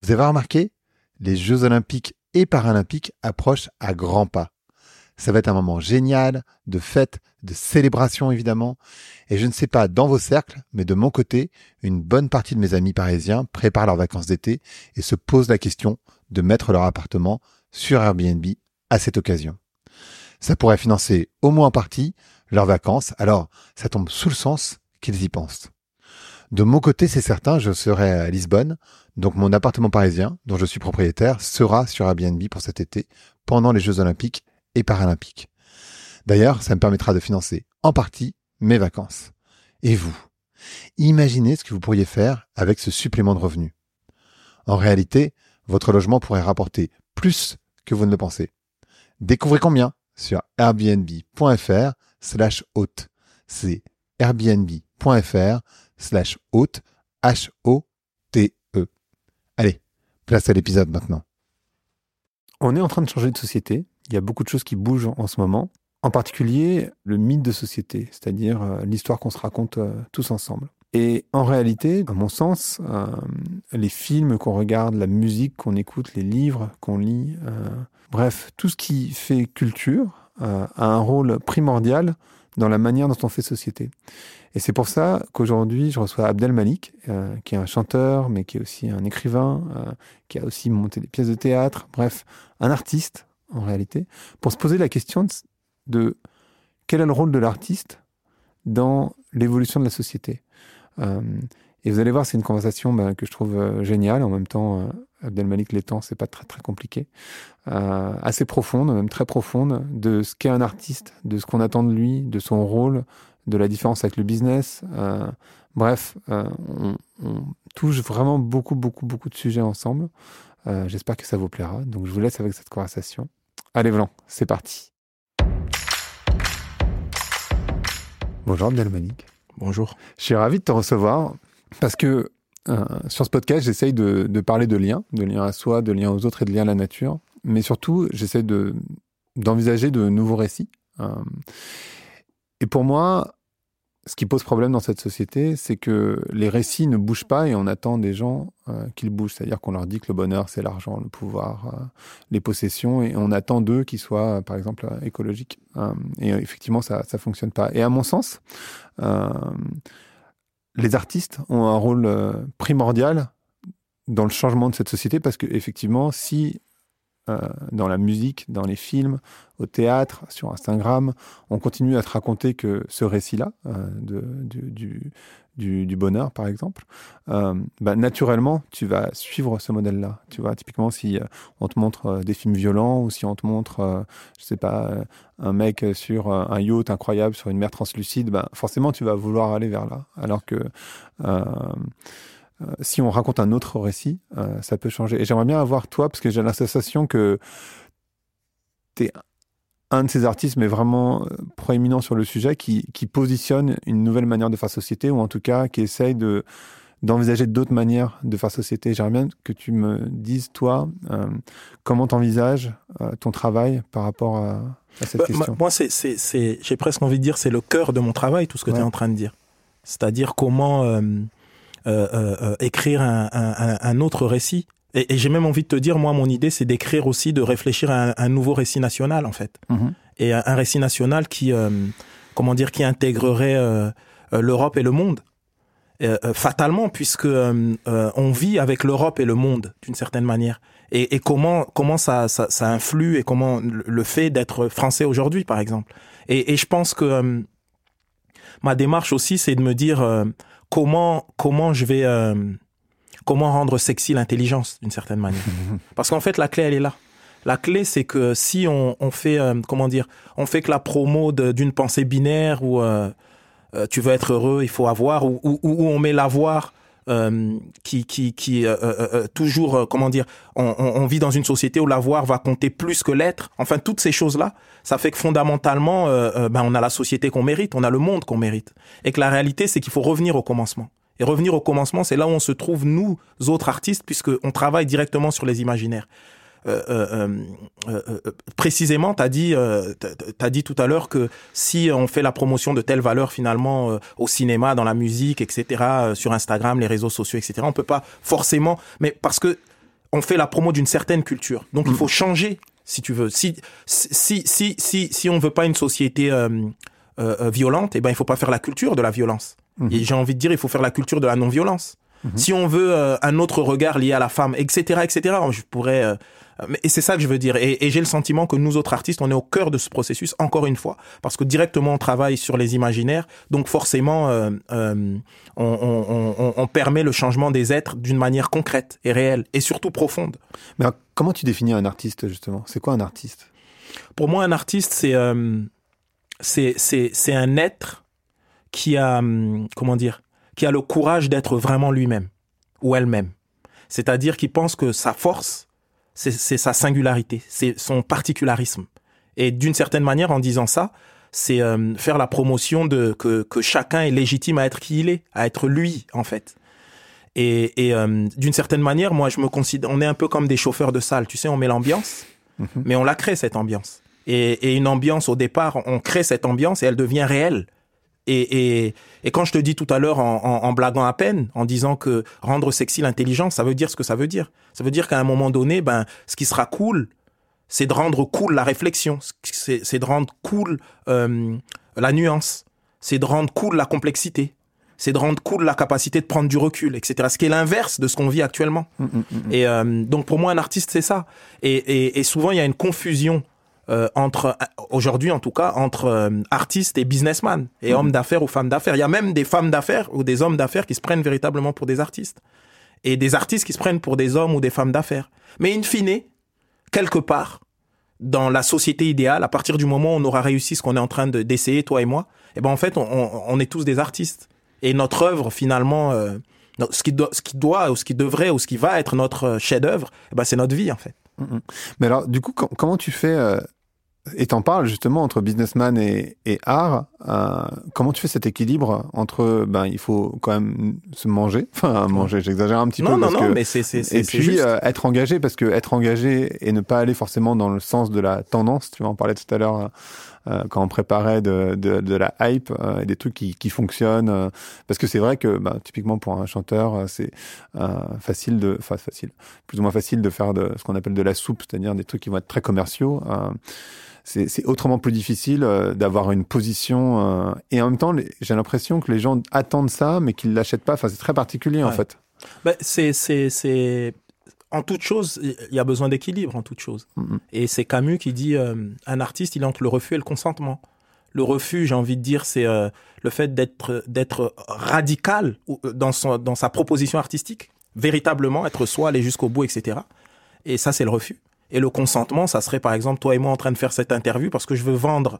Vous avez remarqué, les Jeux Olympiques et Paralympiques approchent à grands pas. Ça va être un moment génial, de fête, de célébration évidemment. Et je ne sais pas dans vos cercles, mais de mon côté, une bonne partie de mes amis parisiens préparent leurs vacances d'été et se posent la question de mettre leur appartement sur Airbnb à cette occasion. Ça pourrait financer au moins en partie leurs vacances, alors ça tombe sous le sens qu'ils y pensent. De mon côté, c'est certain, je serai à Lisbonne, donc mon appartement parisien, dont je suis propriétaire, sera sur Airbnb pour cet été, pendant les Jeux Olympiques et Paralympiques. D'ailleurs, ça me permettra de financer en partie mes vacances. Et vous, imaginez ce que vous pourriez faire avec ce supplément de revenus. En réalité, votre logement pourrait rapporter plus que vous ne le pensez. Découvrez combien sur airbnb.fr/hôte. C'est airbnb.fr/hôte, H-O-T-E. Allez, place à l'épisode maintenant. On est en train de changer de société. Il y a beaucoup de choses qui bougent en ce moment. En particulier, le mythe de société, c'est-à-dire l'histoire qu'on se raconte tous ensemble. Et en réalité, à mon sens, les films qu'on regarde, la musique qu'on écoute, les livres qu'on lit, bref, tout ce qui fait culture a un rôle primordial dans la manière dont on fait société. Et c'est pour ça qu'aujourd'hui, je reçois Abdel Malik, qui est un chanteur, mais qui est aussi un écrivain, qui a aussi monté des pièces de théâtre, bref, un artiste, en réalité, pour se poser la question de quel est le rôle de l'artiste dans l'évolution de la société. Et vous allez voir, c'est une conversation que je trouve géniale. En même temps, Abdel Malik l'étant, c'est pas très très compliqué. Assez profonde, même très profonde, de ce qu'est un artiste, de ce qu'on attend de lui, de son rôle, de la différence avec le business. Bref, on touche vraiment beaucoup de sujets ensemble. J'espère que ça vous plaira. Donc je vous laisse avec cette conversation. Allez, Blanc, c'est parti. Bonjour Abdel Malik. Bonjour. Je suis ravi de te recevoir parce que sur ce podcast, j'essaye de parler de liens à soi, de liens aux autres et de liens à la nature. Mais surtout, j'essaie d'envisager de nouveaux récits. Et pour moi, ce qui pose problème dans cette société, c'est que les récits ne bougent pas et on attend des gens qu'ils bougent. C'est-à-dire qu'on leur dit que le bonheur, c'est l'argent, le pouvoir, les possessions, et on attend d'eux qu'ils soient, par exemple, écologiques. Et effectivement, ça fonctionne pas. Et à mon sens, les artistes ont un rôle primordial dans le changement de cette société parce que, effectivement, si dans la musique, dans les films, au théâtre, sur Instagram, on continue à te raconter que ce récit-là, du bonheur, par exemple, naturellement, tu vas suivre ce modèle-là. Tu vois, typiquement, si on te montre des films violents ou si on te montre, je sais pas, un mec sur un yacht incroyable sur une mer translucide, forcément, tu vas vouloir aller vers là. Alors que si on raconte un autre récit, ça peut changer. Et j'aimerais bien avoir toi, parce que j'ai la sensation que tu es un de ces artistes, mais vraiment proéminent sur le sujet, qui positionne une nouvelle manière de faire société, ou en tout cas qui essaye d'envisager d'autres manières de faire société. J'aimerais bien que tu me dises, toi, comment tu envisages ton travail par rapport à cette question. Moi, j'ai presque envie de dire, c'est le cœur de mon travail, tout ce que tu es en train de dire. C'est-à-dire comment écrire un autre récit. Et j'ai même envie de te dire, moi, mon idée, c'est d'écrire aussi, de réfléchir à un nouveau récit national, en fait. Mm-hmm. Et un récit national qui intégrerait l'Europe et le monde. Fatalement, puisque on vit avec l'Europe et le monde, d'une certaine manière. Et comment ça influe, et comment le fait d'être français aujourd'hui, par exemple. Et je pense que ma démarche aussi, c'est de me dire comment rendre sexy l'intelligence, d'une certaine manière. Parce qu'en fait, la clé, elle est là. La clé, c'est que si on fait, on fait que la promo d'une pensée binaire où tu veux être heureux, il faut avoir, ou on met l'avoir toujours, on vit dans une société où l'avoir va compter plus que l'être. Enfin, toutes ces choses-là, ça fait que fondamentalement, on a la société qu'on mérite, on a le monde qu'on mérite. Et que la réalité, c'est qu'il faut revenir au commencement. Et revenir au commencement, c'est là où on se trouve, nous, autres artistes, puisqu'on travaille directement sur les imaginaires. Précisément, t'as dit tout à l'heure que si on fait la promotion de telles valeurs finalement au cinéma, dans la musique, etc., sur Instagram, les réseaux sociaux, etc., on peut pas forcément, mais parce que on fait la promo d'une certaine culture. Donc il faut changer, si tu veux. Si on veut pas une société violente, eh ben il faut pas faire la culture de la violence. Et j'ai envie de dire, il faut faire la culture de la non-violence. Si on veut un autre regard lié à la femme, etc., je pourrais. Et c'est ça que je veux dire. Et j'ai le sentiment que nous autres artistes, on est au cœur de ce processus, encore une fois, parce que directement on travaille sur les imaginaires, donc forcément on permet le changement des êtres d'une manière concrète et réelle, et surtout profonde. Mais alors, comment tu définis un artiste, justement ? C'est quoi un artiste ? Pour moi, un artiste, c'est un être qui a, qui a le courage d'être vraiment lui-même, ou elle-même. C'est-à-dire qui pense que sa force, c'est sa singularité, c'est son particularisme. Et d'une certaine manière, en disant ça, c'est faire la promotion que chacun est légitime à être qui il est, à être lui, en fait. Et d'une certaine manière, moi, je me considère, on est un peu comme des chauffeurs de salle, tu sais, on met l'ambiance, mais on la crée, cette ambiance. Et une ambiance, au départ, on crée cette ambiance et elle devient réelle. Et quand je te dis tout à l'heure en blaguant à peine, en disant que rendre sexy l'intelligence, ça veut dire ce que ça veut dire. Ça veut dire qu'à un moment donné, ce qui sera cool, c'est de rendre cool la réflexion, c'est de rendre cool la nuance, c'est de rendre cool la complexité, c'est de rendre cool la capacité de prendre du recul, etc. Ce qui est l'inverse de ce qu'on vit actuellement. Et donc pour moi, un artiste, c'est ça. Et souvent, il y a une confusion aujourd'hui en tout cas, entre artistes et businessman, et hommes d'affaires ou femmes d'affaires. Il y a même des femmes d'affaires ou des hommes d'affaires qui se prennent véritablement pour des artistes. Et des artistes qui se prennent pour des hommes ou des femmes d'affaires. Mais in fine, quelque part, dans la société idéale, à partir du moment où on aura réussi ce qu'on est en train d'essayer, toi et moi, eh ben en fait, on est tous des artistes. Et notre œuvre, finalement, ce qui doit, ou ce qui devrait, ou ce qui va être notre chef-d'œuvre, eh ben c'est notre vie, en fait. Mais alors, du coup, comment tu fais et t'en parles justement entre businessman et art, comment tu fais cet équilibre entre, il faut quand même se manger, manger, j'exagère un petit peu. Non, mais c'est et puis juste. être engagé, parce que être engagé et ne pas aller forcément dans le sens de la tendance, tu vois, on parlait tout à l'heure quand on préparait de la hype et des trucs qui fonctionnent, parce que c'est vrai que typiquement pour un chanteur, c'est plus ou moins facile de faire ce qu'on appelle de la soupe, c'est-à-dire des trucs qui vont être très commerciaux. C'est autrement plus difficile d'avoir une position et en même temps j'ai l'impression que les gens attendent ça mais qu'ils l'achètent pas. Enfin, c'est très particulier en fait. C'est en toute chose, il y a besoin d'équilibre en toute chose. Et c'est Camus qui dit un artiste, il est entre le refus et le consentement. Le refus, j'ai envie de dire, c'est le fait d'être radical dans sa proposition artistique, véritablement être soi, aller jusqu'au bout, etc. Et ça, c'est le refus. Et le consentement, ça serait par exemple toi et moi en train de faire cette interview parce que je veux vendre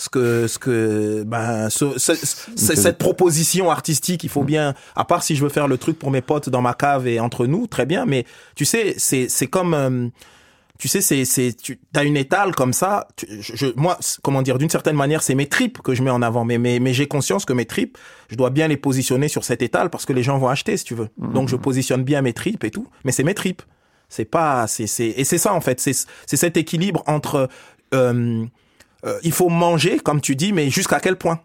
cette proposition artistique. Il faut bien, à part si je veux faire le truc pour mes potes dans ma cave et entre nous, très bien. Mais tu sais, c'est comme, tu sais, t'as une étale comme ça. Moi, comment dire, d'une certaine manière, c'est mes tripes que je mets en avant. Mais j'ai conscience que mes tripes, je dois bien les positionner sur cette étale parce que les gens vont acheter, si tu veux. Donc je positionne bien mes tripes et tout. Mais c'est mes tripes. Et c'est ça en fait, c'est cet équilibre entre il faut manger comme tu dis, mais jusqu'à quel point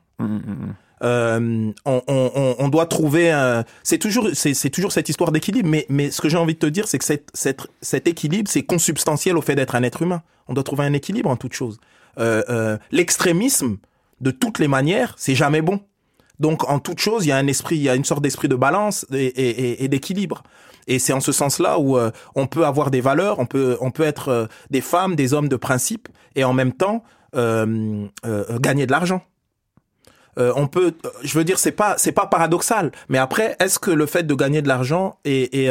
on doit trouver c'est toujours cette histoire d'équilibre, mais ce que j'ai envie de te dire, c'est que cet équilibre, c'est consubstantiel au fait d'être un être humain. On doit trouver un équilibre en toute chose. L'extrémisme de toutes les manières, c'est jamais bon. Donc en toute chose, il y a une sorte d'esprit de balance et d'équilibre. Et c'est en ce sens-là où on peut avoir des valeurs, on peut être des femmes, des hommes de principe, et en même temps gagner de l'argent. On peut, je veux dire, c'est pas paradoxal. Mais après, est-ce que le fait de gagner de l'argent est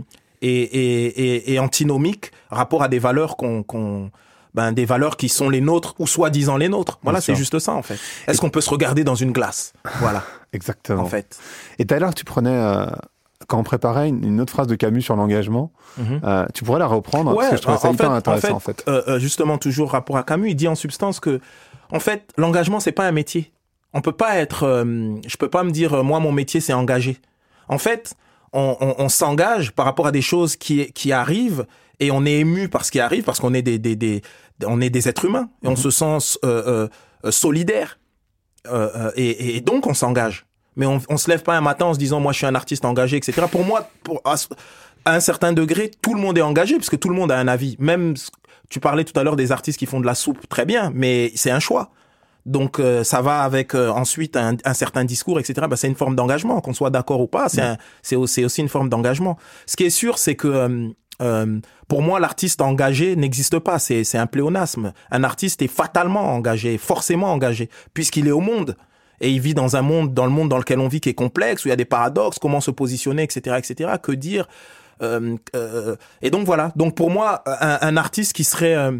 antinomique rapport à des valeurs des valeurs qui sont les nôtres ou soi-disant les nôtres. Voilà, c'est juste ça en fait. Est-ce qu'on peut se regarder dans une glace ? Voilà. Exactement. En fait. Et tout à l'heure, tu prenais quand on préparait une autre phrase de Camus sur l'engagement, tu pourrais la reprendre, parce que je trouvais ça hyper intéressant, en fait. Justement, toujours rapport à Camus, il dit en substance que, en fait, l'engagement, c'est pas un métier. On peut pas être, je peux pas me dire, moi, mon métier, c'est engager. En fait, on s'engage par rapport à des choses qui arrivent, et on est ému par ce qui arrive, parce qu'on est on est des êtres humains, et on se sent solidaire. Et donc, on s'engage. Mais on se lève pas un matin en se disant, moi, je suis un artiste engagé, etc. Pour moi, à un certain degré, tout le monde est engagé, parce que tout le monde a un avis. Même, tu parlais tout à l'heure des artistes qui font de la soupe, très bien, mais c'est un choix. Donc ça va avec ensuite un certain discours, etc. C'est une forme d'engagement, qu'on soit d'accord ou pas. C'est aussi une forme d'engagement. Ce qui est sûr, c'est que pour moi, l'artiste engagé n'existe pas. C'est un pléonasme. Un artiste est fatalement engagé, forcément engagé, puisqu'il est au monde. Et il vit dans le monde dans lequel on vit, qui est complexe, où il y a des paradoxes, comment se positionner, etc., etc. Que dire et donc voilà. Donc pour moi, un artiste qui ferait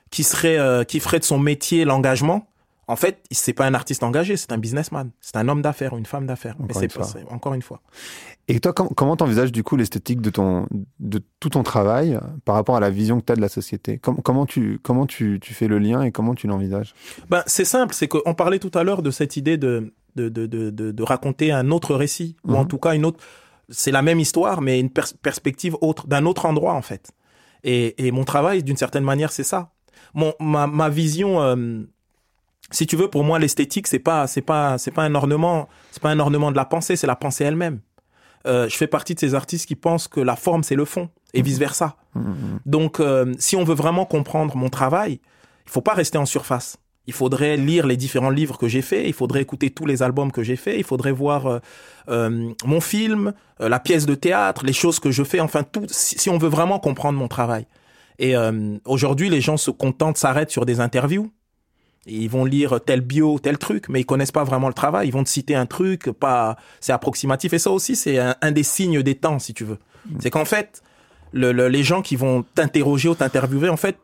de son métier l'engagement, en fait, c'est pas un artiste engagé, c'est un businessman, c'est un homme d'affaires ou une femme d'affaires. Encore une fois. Et toi, comment t'envisages du coup l'esthétique de tout ton travail par rapport à la vision que tu as de la société? Comment tu fais le lien et comment tu l'envisages? C'est simple, c'est qu'on parlait tout à l'heure de cette idée de raconter un autre récit, ou en tout cas une autre. C'est la même histoire, mais une perspective autre, d'un autre endroit en fait. Et mon travail, d'une certaine manière, c'est ça. Ma vision. Si tu veux, pour moi, l'esthétique, c'est pas un ornement de la pensée, c'est la pensée elle-même. Je fais partie de ces artistes qui pensent que la forme, c'est le fond, et vice-versa. Donc, si on veut vraiment comprendre mon travail, il faut pas rester en surface. Il faudrait lire les différents livres que j'ai faits, il faudrait écouter tous les albums que j'ai faits, il faudrait voir mon film, la pièce de théâtre, les choses que je fais, enfin tout, si on veut vraiment comprendre mon travail. Et aujourd'hui, les gens s'arrêtent sur des interviews. Ils vont lire tel bio, tel truc, mais ils connaissent pas vraiment le travail. Ils vont te citer un truc, c'est approximatif. Et ça aussi, c'est un des signes des temps, si tu veux. C'est qu'en fait, les gens qui vont t'interroger ou t'interviewer, en fait,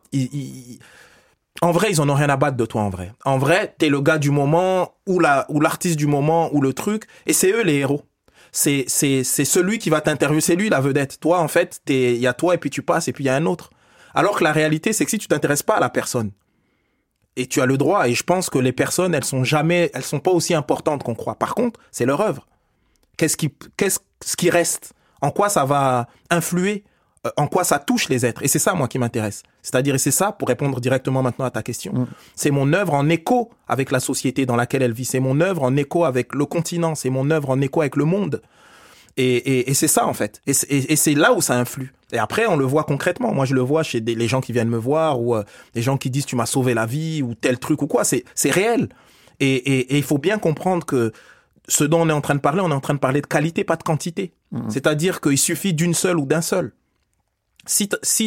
en vrai, ils en ont rien à battre de toi, en vrai. En vrai, t'es le gars du moment, ou l'artiste du moment, ou le truc, et c'est eux les héros. C'est celui qui va t'interviewer, c'est lui la vedette. Toi, en fait, il y a toi, et puis tu passes, et puis il y a un autre. Alors que la réalité, c'est que si tu t'intéresses pas à la personne, et tu as le droit, et je pense que les personnes, elles sont pas aussi importantes qu'on croit. Par contre, c'est leur œuvre. Qu'est-ce qui reste? En quoi ça va influer? En quoi ça touche les êtres? Et c'est ça, moi, qui m'intéresse. C'est-à-dire, et c'est ça, pour répondre directement maintenant à ta question, c'est mon œuvre en écho avec la société dans laquelle elle vit. C'est mon œuvre en écho avec le continent. C'est mon œuvre en écho avec le monde. Et c'est ça, en fait. Et c'est là où ça influe. Et après, on le voit concrètement. Moi, je le vois chez les gens qui viennent me voir, ou des gens qui disent « tu m'as sauvé la vie » ou tel truc ou quoi. C'est réel. Et il faut bien comprendre que ce dont on est en train de parler, on est en train de parler de qualité, pas de quantité. C'est-à-dire qu'il suffit d'une seule ou d'un seul. Si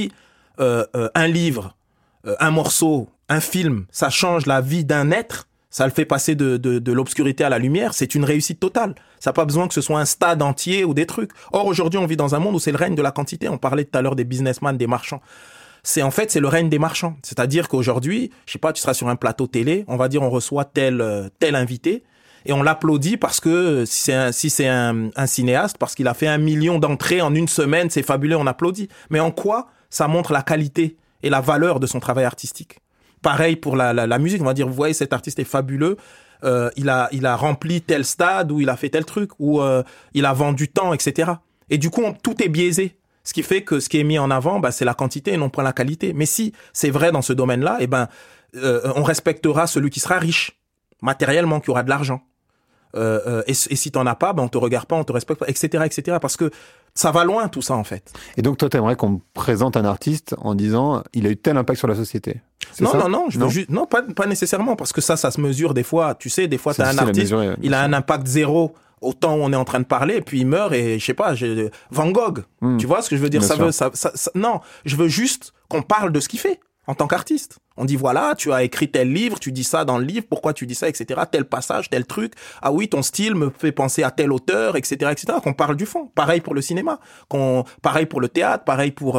un livre, un morceau, un film, ça change la vie d'un être, ça le fait passer de l'obscurité à la lumière, c'est une réussite totale. Ça n'a pas besoin que ce soit un stade entier ou des trucs. Or, aujourd'hui, on vit dans un monde où c'est le règne de la quantité. On parlait tout à l'heure des businessmen, des marchands. C'est le règne des marchands. C'est-à-dire qu'aujourd'hui, je sais pas, tu seras sur un plateau télé, on va dire on reçoit tel invité, et on l'applaudit parce que si c'est un cinéaste, parce qu'il a fait 1 million d'entrées en une semaine, c'est fabuleux, on applaudit. Mais en quoi ça montre la qualité et la valeur de son travail artistique? Pareil pour la musique, on va dire, vous voyez, cet artiste est fabuleux, il a rempli tel stade, ou il a fait tel truc, ou il a vendu tant, etc. Et du coup, tout est biaisé. Ce qui fait que ce qui est mis en avant, c'est la quantité et non pas la qualité. Mais si c'est vrai dans ce domaine-là, on respectera celui qui sera riche, matériellement, qui aura de l'argent. Et si t'en as pas, on te regarde pas, on te respecte pas, etc., etc. Parce que ça va loin, tout ça, en fait. Et donc, toi, t'aimerais qu'on présente un artiste en disant, il a eu tel impact sur la société. Non, pas nécessairement, parce que ça se mesure des fois. Tu sais, des fois, t'as un artiste, il a un impact zéro au temps où on est en train de parler, et puis il meurt, et je sais pas, Van Gogh. Tu vois ce que je veux dire? Non, je veux juste qu'on parle de ce qu'il fait en tant qu'artiste. On dit, voilà, tu as écrit tel livre, tu dis ça dans le livre, pourquoi tu dis ça, etc. Tel passage, tel truc. Ah oui, ton style me fait penser à tel auteur, etc., etc. Qu'on parle du fond. Pareil pour le cinéma. Pareil pour le théâtre, pareil pour...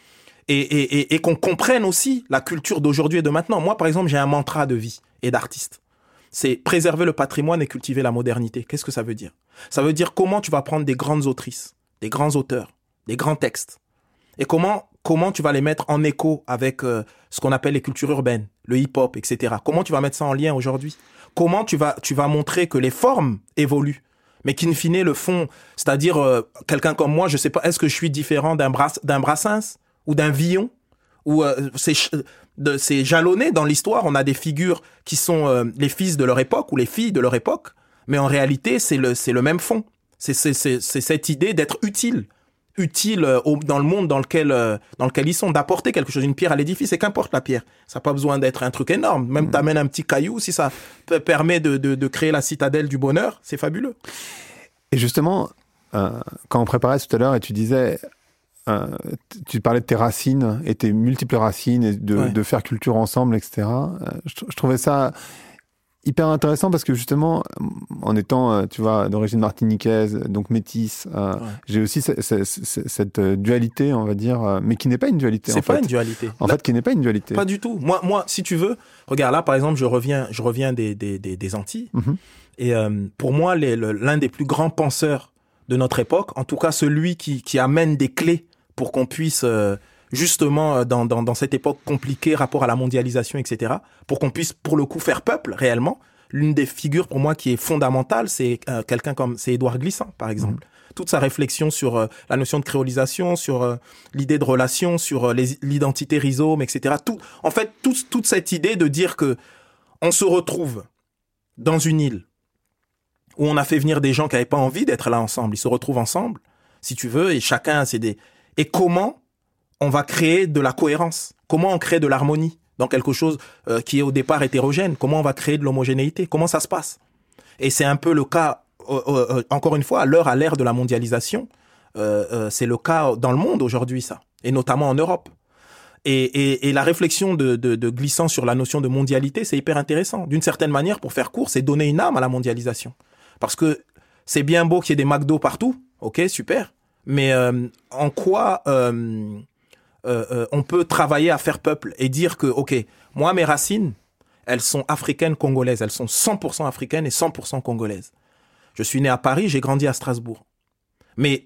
Et qu'on comprenne aussi la culture d'aujourd'hui et de maintenant. Moi, par exemple, j'ai un mantra de vie et d'artiste. C'est préserver le patrimoine et cultiver la modernité. Qu'est-ce que ça veut dire? Ça veut dire comment tu vas prendre des grandes autrices, des grands auteurs, des grands textes. Et comment tu vas les mettre en écho avec ce qu'on appelle les cultures urbaines, le hip-hop, etc. Comment tu vas mettre ça en lien aujourd'hui? Comment tu vas montrer que les formes évoluent, mais qu'in fine le fond, c'est-à-dire quelqu'un comme moi, je sais pas, est-ce que je suis différent d'un Brassens ou d'un Villon, ou c'est jalonné dans l'histoire, on a des figures qui sont les fils de leur époque ou les filles de leur époque, mais en réalité c'est le même fond. C'est cette idée d'être utile. utile dans le monde dans lequel ils sont, d'apporter quelque chose, une pierre à l'édifice, et qu'importe la pierre. Ça n'a pas besoin d'être un truc énorme. Même t'amènes un petit caillou, si ça permet de créer la citadelle du bonheur, c'est fabuleux. Et justement, quand on préparait tout à l'heure et tu disais, tu parlais de tes racines et tes multiples racines et de faire culture ensemble, etc. Je trouvais ça hyper intéressant parce que justement, en étant, tu vois, d'origine martiniquaise, donc métisse, j'ai aussi cette dualité, on va dire, mais qui n'est pas une dualité. C'est pas une dualité. En fait, qui n'est pas une dualité. Pas du tout. Moi, si tu veux, regarde là, par exemple, je reviens des Antilles, et pour moi, l'un des plus grands penseurs de notre époque, en tout cas celui qui amène des clés pour qu'on puisse justement dans cette époque compliquée, rapport à la mondialisation, etc., pour qu'on puisse pour le coup faire peuple réellement. L'une des figures pour moi qui est fondamentale, c'est c'est Édouard Glissant, par exemple. Toute sa réflexion sur la notion de créolisation, sur l'idée de relation, sur l'identité rhizome, etc. Toute cette idée de dire que on se retrouve dans une île où on a fait venir des gens qui n'avaient pas envie d'être là ensemble. Ils se retrouvent ensemble, si tu veux, et chacun et comment on va créer de la cohérence? Comment on crée de l'harmonie dans quelque chose qui est au départ hétérogène? Comment on va créer de l'homogénéité? Comment ça se passe? Et c'est un peu le cas, encore une fois, à l'ère de la mondialisation, c'est le cas dans le monde aujourd'hui, ça, et notamment en Europe. Et la réflexion de Glissant sur la notion de mondialité, c'est hyper intéressant. D'une certaine manière, pour faire court, c'est donner une âme à la mondialisation. Parce que c'est bien beau qu'il y ait des McDo partout, ok, super, mais en quoi on peut travailler à faire peuple et dire que, ok, moi, mes racines, elles sont africaines congolaises, elles sont 100% africaines et 100% congolaises. Je suis né à Paris, j'ai grandi à Strasbourg. Mes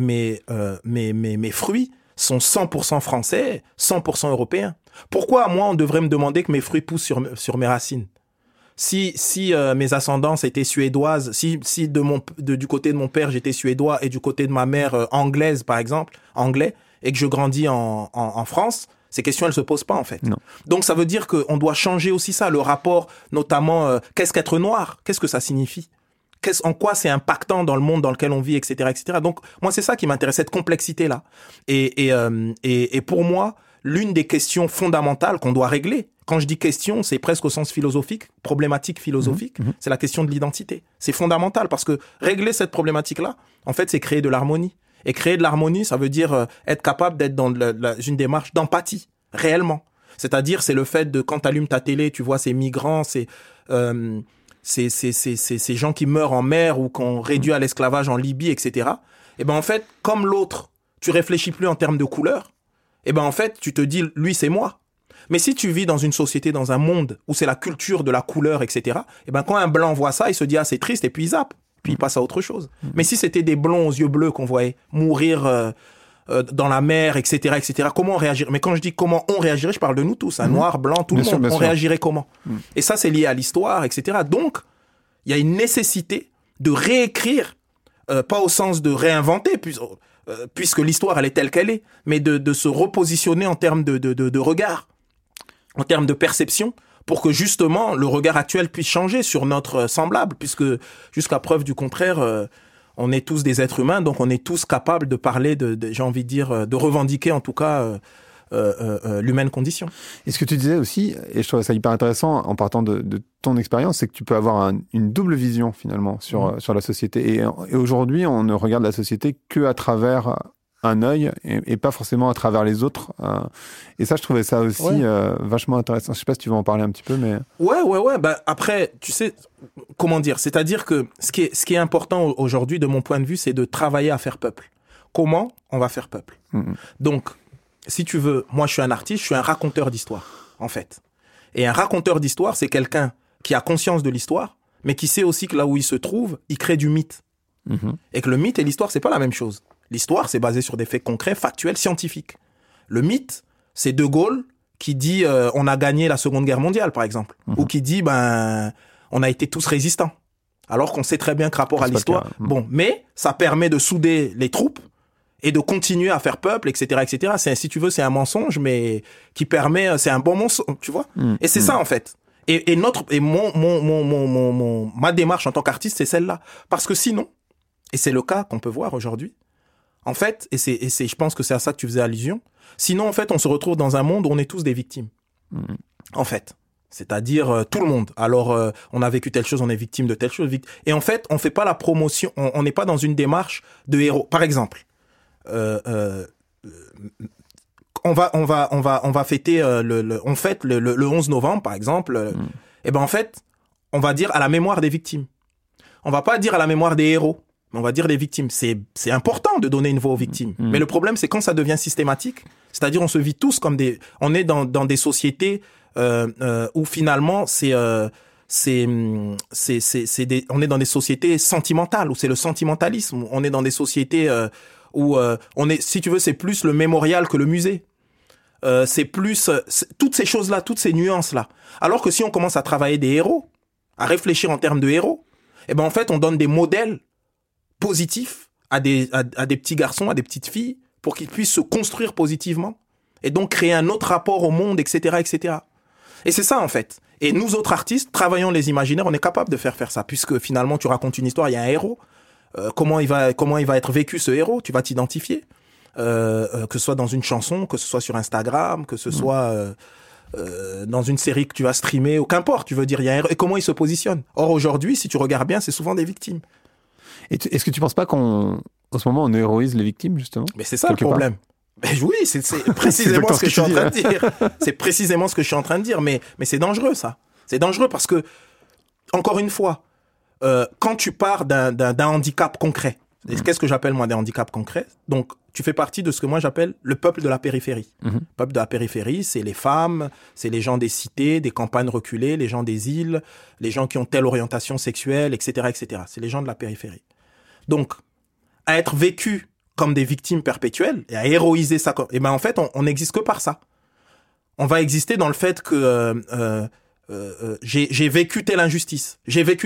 fruits sont 100% français, 100% européens. Pourquoi, moi, on devrait me demander que mes fruits poussent sur mes racines? Si mes ascendances étaient suédoises, si du côté de mon père j'étais suédois et du côté de ma mère anglaise par exemple, anglais, et que je grandis en France, ces questions elles se posent pas en fait. Non. Donc ça veut dire qu'on doit changer aussi ça, le rapport notamment qu'est-ce qu'être noir, qu'est-ce que ça signifie, en quoi c'est impactant dans le monde dans lequel on vit, etc., etc. Donc moi c'est ça qui m'intéresse, cette complexité là. Et pour moi l'une des questions fondamentales qu'on doit régler. Quand je dis question, c'est presque au sens philosophique, problématique philosophique, c'est la question de l'identité. C'est fondamental parce que régler cette problématique-là, en fait, c'est créer de l'harmonie. Et créer de l'harmonie, ça veut dire être capable d'être dans une démarche d'empathie, réellement. C'est-à-dire, c'est le fait de, quand tu allumes ta télé, tu vois ces migrants, ces gens qui meurent en mer ou qu'on réduit à l'esclavage en Libye, etc. Et ben en fait, comme l'autre, tu réfléchis plus en termes de couleur, et ben en fait, tu te dis, lui, c'est moi. Mais si tu vis dans une société, dans un monde où c'est la culture de la couleur, etc., et ben quand un blanc voit ça, il se dit, ah, c'est triste, et puis il zappe. Puis il passe à autre chose. Mais si c'était des blonds aux yeux bleus qu'on voyait mourir dans la mer, etc., etc., comment on réagirait? Mais quand je dis comment on réagirait, je parle de nous tous, un noir, blanc, tout le monde. On réagirait comment? Et ça, c'est lié à l'histoire, etc. Donc, il y a une nécessité de réécrire, pas au sens de réinventer, puisque l'histoire, elle est telle qu'elle est, mais de se repositionner en termes de regard, en termes de perception, pour que justement le regard actuel puisse changer sur notre semblable, puisque jusqu'à preuve du contraire, on est tous des êtres humains, donc on est tous capables de parler, j'ai envie de dire, de revendiquer en tout cas l'humaine condition. Et ce que tu disais aussi, et je trouve ça hyper intéressant en partant de ton expérience, c'est que tu peux avoir une double vision finalement sur la société. Et aujourd'hui, on ne regarde la société que à travers un œil et pas forcément à travers les autres. Et ça, je trouvais ça aussi vachement intéressant. Je sais pas si tu veux en parler un petit peu, mais... Ouais. Bah, après, tu sais, comment dire? C'est-à-dire que ce qui est important aujourd'hui, de mon point de vue, c'est de travailler à faire peuple. Comment on va faire peuple? Donc, si tu veux, moi, je suis un artiste, je suis un raconteur d'histoire, en fait. Et un raconteur d'histoire, c'est quelqu'un qui a conscience de l'histoire, mais qui sait aussi que là où il se trouve, il crée du mythe. Et que le mythe et l'histoire, c'est pas la même chose. L'histoire, c'est basé sur des faits concrets, factuels, scientifiques. Le mythe, c'est De Gaulle qui dit on a gagné la Seconde Guerre mondiale, par exemple. Ou qui dit on a été tous résistants. Alors qu'on sait très bien que rapport à l'histoire... Bon, mais ça permet de souder les troupes et de continuer à faire peuple, etc., etc. Si tu veux, c'est un mensonge, mais qui permet... C'est un bon mensonge, tu vois. Et c'est ça, en fait. Et ma démarche en tant qu'artiste, c'est celle-là. Parce que sinon, et c'est le cas qu'on peut voir aujourd'hui, En fait, je pense que c'est à ça que tu faisais allusion. Sinon, en fait, on se retrouve dans un monde où on est tous des victimes. En fait. C'est-à-dire tout le monde. Alors, on a vécu telle chose, on est victime de telle chose. Et en fait, on fait pas la promotion, on n'est pas dans une démarche de héros. Par exemple, on va fêter on fête le 11 novembre, par exemple. Et ben en fait, on va dire à la mémoire des victimes. On va pas dire à la mémoire des héros. On va dire des victimes. C'est important de donner une voix aux victimes. Mais le problème, c'est quand ça devient systématique. C'est-à-dire, on se vit tous comme on est dans des sociétés où finalement on est dans des sociétés sentimentales, où c'est le sentimentalisme. On est dans des sociétés où si tu veux, c'est plus le mémorial que le musée. C'est plus toutes ces choses-là, toutes ces nuances-là. Alors que si on commence à travailler des héros, à réfléchir en termes de héros, eh ben en fait, on donne des modèles positifs à des petits garçons, à des petites filles, pour qu'ils puissent se construire positivement et donc créer un autre rapport au monde, etc., etc. Et c'est ça en fait. Et nous autres artistes, travaillons les imaginaires, on est capable de faire ça, puisque finalement tu racontes une histoire, il y a un héros. Comment il va être vécu ce héros, tu vas t'identifier. Que ce soit dans une chanson, que ce soit sur Instagram, que ce soit dans une série que tu vas streamer, ou qu'importe, tu veux dire, il y a un héros, et comment il se positionne. Or aujourd'hui, si tu regardes bien, c'est souvent des victimes. Est-ce que tu penses pas qu'en ce moment on héroïse les victimes justement? Mais c'est ça le problème. Mais oui, c'est précisément ce que je suis en train de dire. C'est précisément ce que je suis en train de dire. Mais c'est dangereux ça. C'est dangereux parce que, encore une fois, quand tu pars d'un handicap concret, qu'est-ce que j'appelle moi des handicaps concrets? Donc, tu fais partie de ce que moi j'appelle le peuple de la périphérie. Le peuple de la périphérie, c'est les femmes, c'est les gens des cités, des campagnes reculées, les gens des îles, les gens qui ont telle orientation sexuelle, etc., etc. C'est les gens de la périphérie. Donc, à être vécu comme des victimes perpétuelles et à héroïser ça, et ben en fait, on n'existe que par ça. On va exister dans le fait que j'ai vécu telle injustice,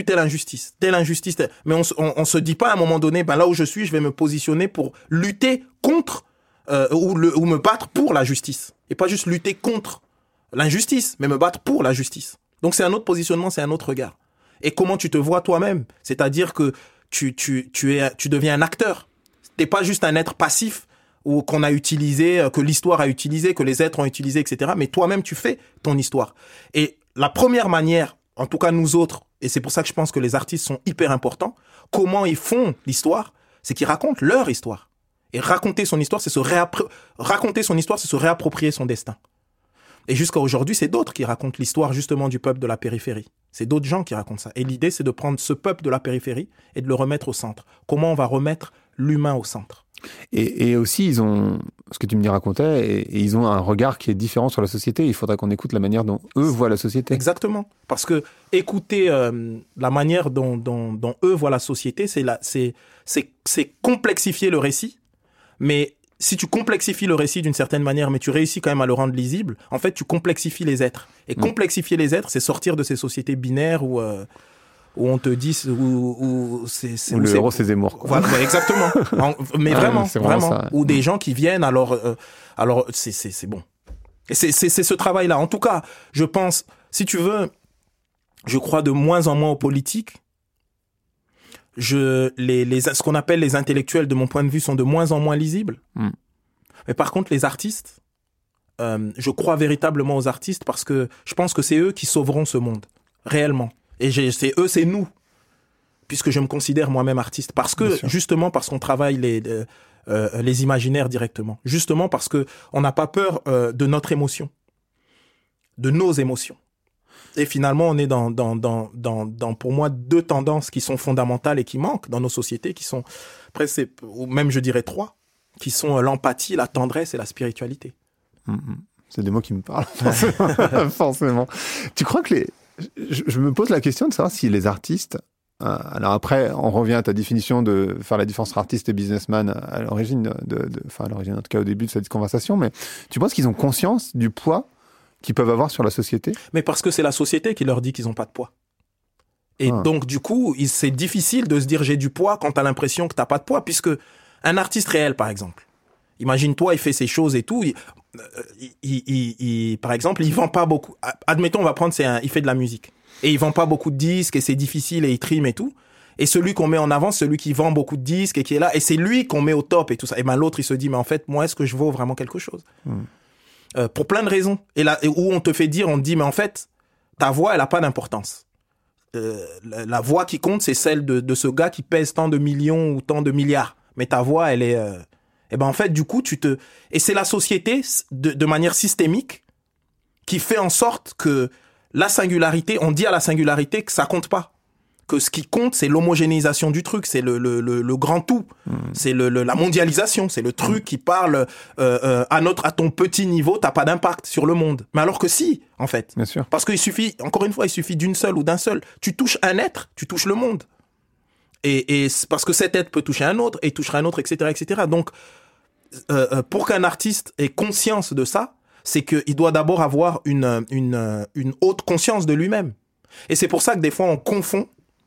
mais on se dit pas à un moment donné, ben là où je suis, je vais me positionner pour lutter contre ou me battre pour la justice, et pas juste lutter contre l'injustice, mais me battre pour la justice. Donc c'est un autre positionnement, c'est un autre regard. Et comment tu te vois toi-même, c'est-à-dire que tu deviens un acteur. T'es pas juste un être passif ou qu'on a utilisé, que l'histoire a utilisé, que les êtres ont utilisé, etc. Mais toi-même, tu fais ton histoire. Et la première manière, en tout cas nous autres, et c'est pour ça que je pense que les artistes sont hyper importants, comment ils font l'histoire, c'est qu'ils racontent leur histoire. Et raconter son histoire, c'est se réapproprier son destin. Et jusqu'à aujourd'hui, c'est d'autres qui racontent l'histoire justement du peuple de la périphérie. C'est d'autres gens qui racontent ça. Et l'idée, c'est de prendre ce peuple de la périphérie et de le remettre au centre. Comment on va remettre l'humain au centre? Et aussi, ils ont, ce que tu me dis racontais, et ils ont un regard qui est différent sur la société. Il faudra qu'on écoute la manière dont eux voient la société. Exactement. Parce que écouter la manière dont eux voient la société, c'est complexifier le récit. Mais si tu complexifies le récit d'une certaine manière, mais tu réussis quand même à le rendre lisible, en fait, tu complexifies les êtres. Et complexifier les êtres, c'est sortir de ces sociétés binaires où on te dit où le héros c'est Zemmour, quoi. Voilà, exactement. Mais vraiment ça. Ou des gens qui viennent alors c'est bon. Et c'est ce travail là. En tout cas, je pense, si tu veux, je crois de moins en moins aux politiques. Ce qu'on appelle les intellectuels, de mon point de vue, sont de moins en moins lisibles. Mais par contre, les artistes, je crois véritablement aux artistes parce que je pense que c'est eux qui sauveront ce monde, réellement. Et c'est nous, puisque je me considère moi-même artiste. Parce que, justement, parce qu'on travaille les imaginaires directement. Justement parce que on n'a pas peur de notre émotion, de nos émotions. Et finalement, on est dans pour moi, deux tendances qui sont fondamentales et qui manquent dans nos sociétés, qui sont, presque, ou même je dirais trois, qui sont l'empathie, la tendresse et la spiritualité. C'est des mots qui me parlent, forcément. Tu crois que je me pose la question de savoir si les artistes, alors après, on revient à ta définition de faire la différence entre artiste et businessman à l'origine enfin, à l'origine, en tout cas au début de cette conversation, mais tu penses qu'ils ont conscience du poids qu'ils peuvent avoir sur la société? Mais parce que c'est la société qui leur dit qu'ils n'ont pas de poids. Et donc, du coup, c'est difficile de se dire j'ai du poids quand t'as l'impression que t'as pas de poids, puisque un artiste réel, par exemple, imagine-toi, il fait ses choses et tout, par exemple, il vend pas beaucoup. Admettons, on va prendre, il fait de la musique. Et il vend pas beaucoup de disques et c'est difficile et il trime et tout. Et celui qu'on met en avant, celui qui vend beaucoup de disques et qui est là, et c'est lui qu'on met au top et tout ça. Et ben l'autre, il se dit, mais en fait, moi, est-ce que je vaux vraiment quelque chose? Pour plein de raisons. Et là, où on te dit, mais en fait, ta voix, elle a pas d'importance. La voix qui compte, c'est celle de ce gars qui pèse tant de millions ou tant de milliards. Mais ta voix, elle est... Et ben en fait, du coup, Et c'est la société, de manière systémique, qui fait en sorte que la singularité, on dit à la singularité que ça compte pas. Que ce qui compte, c'est l'homogénéisation du truc, c'est le grand tout, c'est la mondialisation, c'est le truc qui parle à ton petit niveau, t'as pas d'impact sur le monde. Mais alors que si, en fait. Bien sûr. Parce qu'il suffit, encore une fois, il suffit d'une seule ou d'un seul. Tu touches un être, tu touches le monde. Et parce que cet être peut toucher un autre, et touchera un autre, etc., etc. Donc, pour qu'un artiste ait conscience de ça, c'est qu'il doit d'abord avoir une haute conscience de lui-même. Et c'est pour ça que des fois, on confond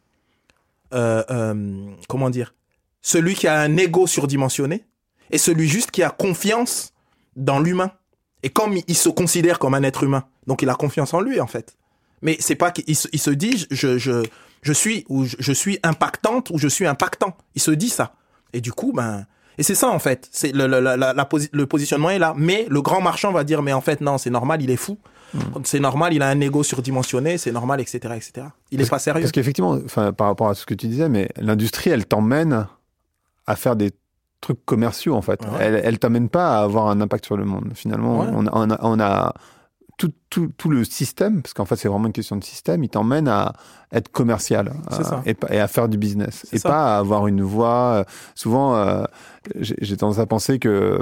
comment dire, celui qui a un ego surdimensionné et celui juste qui a confiance dans l'humain. Et comme il se considère comme un être humain, donc il a confiance en lui en fait. Mais c'est pas qu'il se dit je suis impactante ou je suis impactant. Il se dit ça. Et du coup et c'est ça en fait. C'est le positionnement est là. Mais le grand marchand va dire mais en fait non, c'est normal, il est fou. C'est normal, il a un ego surdimensionné, c'est normal, etc., etc. Il est pas sérieux. Parce qu'effectivement, par rapport à ce que tu disais, mais l'industrie, elle t'emmène à faire des trucs commerciaux, en fait. Ouais. Elle t'emmène pas à avoir un impact sur le monde. Finalement, ouais. on a tout le système, parce qu'en fait, c'est vraiment une question de système, il t'emmène à être commercial et à faire du business. C'est et ça. Pas à avoir une voix. Souvent, j'ai tendance à penser que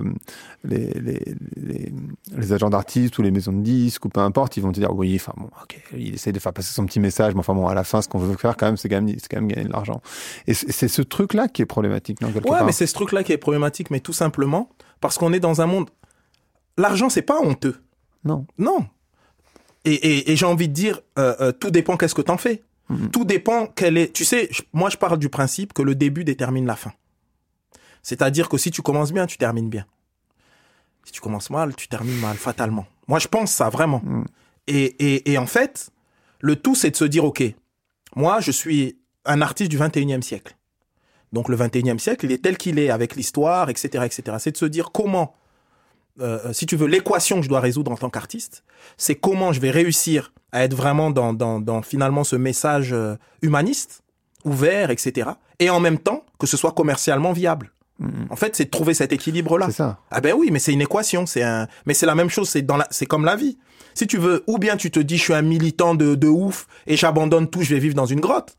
les agents d'artistes ou les maisons de disques ou peu importe, ils vont te dire oui, enfin bon, ok, il essaie de faire passer son petit message, mais enfin bon, à la fin, ce qu'on veut faire quand même, c'est quand même gagner de l'argent. Et c'est ce truc-là qui est problématique, non, quelque part. Mais c'est ce truc-là qui est problématique, mais tout simplement parce qu'on est dans un monde. L'argent, c'est pas honteux. Non. Et j'ai envie de dire, tout dépend qu'est-ce que t'en fais. Tout dépend quelle est... Tu sais, moi je parle du principe que le début détermine la fin. C'est-à-dire que si tu commences bien, tu termines bien. Si tu commences mal, tu termines mal, fatalement. Moi je pense ça, vraiment. Et en fait, le tout c'est de se dire, ok, moi je suis un artiste du 21e siècle. Donc le 21e siècle, il est tel qu'il est, avec l'histoire, etc., etc. C'est de se dire comment... si tu veux, l'équation que je dois résoudre en tant qu'artiste, c'est comment je vais réussir à être vraiment dans finalement ce message humaniste, ouvert, etc. Et en même temps, que ce soit commercialement viable. En fait, c'est de trouver cet équilibre-là. C'est ça. Ah ben oui, mais c'est une équation. Mais c'est la même chose, c'est comme la vie. Si tu veux, ou bien tu te dis, je suis un militant de ouf et j'abandonne tout, je vais vivre dans une grotte.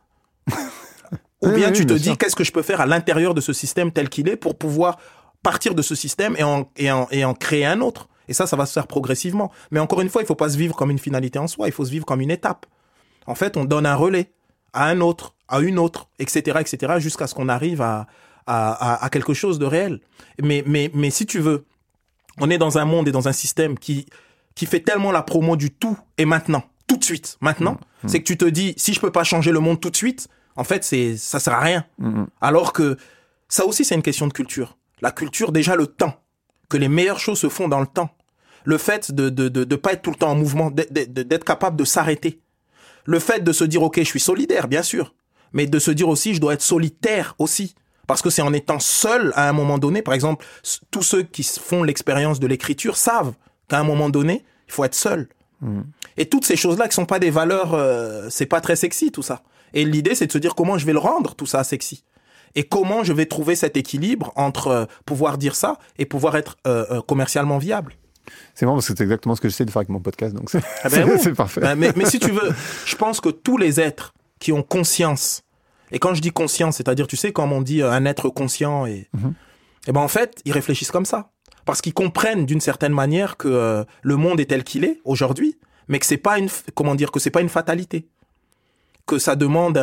Ou bien tu te dis, qu'est-ce que je peux faire à l'intérieur de ce système tel qu'il est pour pouvoir partir de ce système et en créer un autre. Et ça va se faire progressivement. Mais encore une fois, il faut pas se vivre comme une finalité en soi, il faut se vivre comme une étape. En fait, on donne un relais à un autre, à une autre, etc., etc., jusqu'à ce qu'on arrive à quelque chose de réel. Mais si tu veux, on est dans un monde et dans un système qui fait tellement la promo du tout et maintenant, tout de suite, maintenant, c'est que tu te dis, si je peux pas changer le monde tout de suite, en fait, ça sert à rien. Alors que ça aussi, c'est une question de culture. La culture, déjà le temps, que les meilleures choses se font dans le temps. Le fait de pas être tout le temps en mouvement, d'être capable de s'arrêter. Le fait de se dire, ok, je suis solidaire, bien sûr, mais de se dire aussi, je dois être solitaire aussi. Parce que c'est en étant seul à un moment donné, par exemple, tous ceux qui font l'expérience de l'écriture savent qu'à un moment donné, il faut être seul. Et toutes ces choses-là qui sont pas des valeurs, c'est pas très sexy tout ça. Et l'idée, c'est de se dire comment je vais le rendre tout ça sexy. Et comment je vais trouver cet équilibre entre pouvoir dire ça et pouvoir être commercialement viable. C'est marrant parce que c'est exactement ce que j'essaie de faire avec mon podcast, donc c'est parfait. Mais si tu veux, je pense que tous les êtres qui ont conscience, et quand je dis conscience, c'est-à-dire, tu sais, quand on dit un être conscient, et ben en fait, ils réfléchissent comme ça. Parce qu'ils comprennent d'une certaine manière que le monde est tel qu'il est aujourd'hui, mais que c'est pas que c'est pas une fatalité. Que ça demande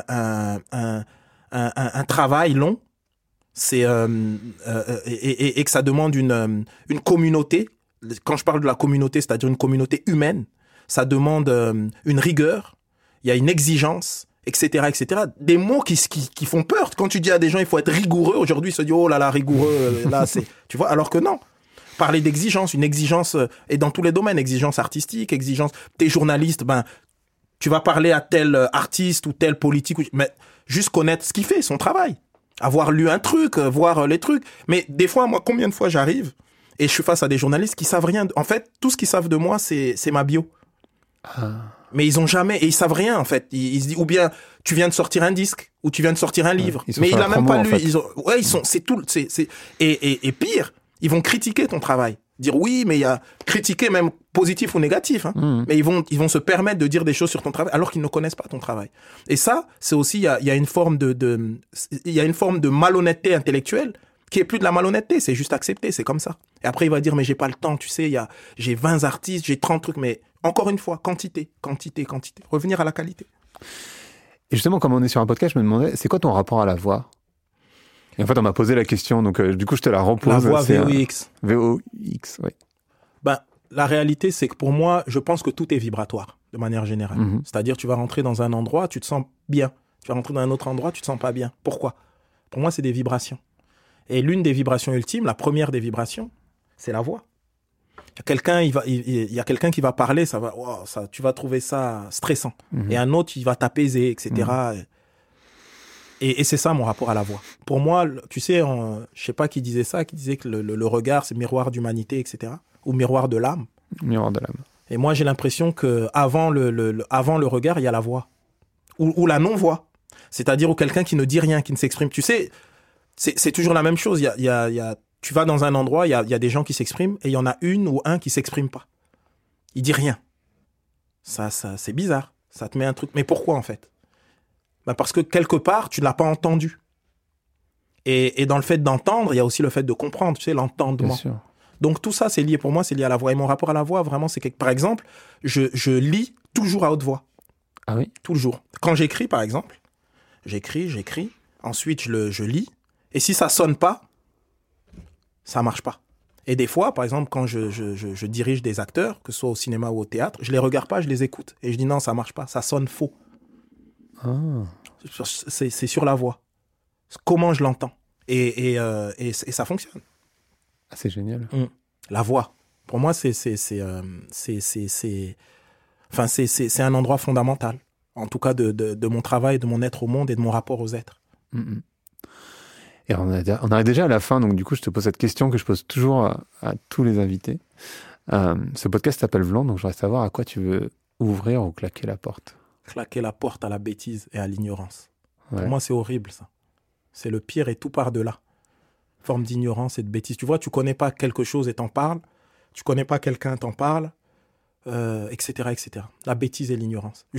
un travail long, et que ça demande une communauté. Quand je parle de la communauté, c'est-à-dire une communauté humaine, ça demande une rigueur, il y a une exigence, etc., etc. Des mots qui font peur. Quand tu dis à des gens, il faut être rigoureux, aujourd'hui, ils se disent, oh là là, rigoureux, là, c'est, tu vois, alors que non. Parler d'exigence, une exigence, et dans tous les domaines, exigence artistique, exigence, t'es journaliste, Tu vas parler à tel artiste ou tel politique, mais juste connaître ce qu'il fait, son travail. Avoir lu un truc, voir les trucs. Mais des fois, moi, combien de fois j'arrive et je suis face à des journalistes qui savent rien. En fait, tout ce qu'ils savent de moi, c'est ma bio. Mais ils ont jamais, et ils savent rien, en fait. Ils se disent, ou bien, tu viens de sortir un disque, ou tu viens de sortir un livre. Mais il a même pas lu. C'est tout, et pire, ils vont critiquer ton travail. Dire oui, mais il y a critiquer même positif ou négatif, hein. Mais ils vont se permettre de dire des choses sur ton travail alors qu'ils ne connaissent pas ton travail. Et ça, c'est aussi, il y a une forme il y a une forme de malhonnêteté intellectuelle qui est plus de la malhonnêteté, c'est juste accepter, c'est comme ça. Et après, il va dire, mais j'ai pas le temps, tu sais, j'ai 20 artistes, j'ai 30 trucs, mais encore une fois, quantité. Revenir à la qualité. Et justement, comme on est sur un podcast, je me demandais, c'est quoi ton rapport à la voix ? Et en fait, on m'a posé la question, donc du coup, je te la repose. La voix VOX. VOX, oui. Ben, la réalité, c'est que pour moi, je pense que tout est vibratoire, de manière générale. C'est-à-dire, tu vas rentrer dans un endroit, tu te sens bien. Tu vas rentrer dans un autre endroit, tu te sens pas bien. Pourquoi ? Pour moi, c'est des vibrations. Et l'une des vibrations ultimes, la première des vibrations, c'est la voix. Il y a quelqu'un qui va parler, tu vas trouver ça stressant. Et un autre, il va t'apaiser, etc. Et c'est ça mon rapport à la voix. Pour moi, tu sais, je sais pas qui disait ça, qui disait que le regard, c'est miroir d'humanité, etc. Ou miroir de l'âme. Miroir de l'âme. Et moi, j'ai l'impression que avant le regard, il y a la voix. Ou la non-voix. C'est-à-dire ou quelqu'un qui ne dit rien, qui ne s'exprime. Tu sais, c'est toujours la même chose. Tu vas dans un endroit, il y a des gens qui s'expriment et il y en a une ou un qui s'exprime pas. Il dit rien. Ça, c'est bizarre. Ça te met un truc. Mais pourquoi, en fait ? Ben parce que quelque part, tu ne l'as pas entendu. Et dans le fait d'entendre, il y a aussi le fait de comprendre, tu sais, l'entendement. Bien sûr. Donc tout ça, c'est lié pour moi, c'est lié à la voix. Et mon rapport à la voix, vraiment, c'est que, par exemple, je lis toujours à haute voix. Ah oui ? Toujours. Quand j'écris, par exemple, j'écris. Ensuite, je lis. Et si ça sonne pas, ça marche pas. Et des fois, par exemple, quand je dirige des acteurs, que ce soit au cinéma ou au théâtre, je les regarde pas, je les écoute. Et je dis non, ça marche pas, ça sonne faux. C'est sur la voix. Comment je l'entends. Et ça fonctionne. Ah, c'est génial. La voix. Pour moi, c'est un endroit fondamental. En tout cas, de mon travail, de mon être au monde et de mon rapport aux êtres. Et on arrive déjà à la fin, donc du coup, je te pose cette question que je pose toujours à tous les invités. Ce podcast s'appelle Vlan, donc je voudrais savoir à quoi tu veux ouvrir ou claquer la porte. Claquer la porte à la bêtise et à l'ignorance. Ouais. Pour moi, c'est horrible, ça. C'est le pire et tout par-delà. Forme d'ignorance et de bêtise. Tu vois, tu connais pas quelque chose et t'en parles. Tu connais pas quelqu'un, t'en parles, etc., etc. La bêtise et l'ignorance.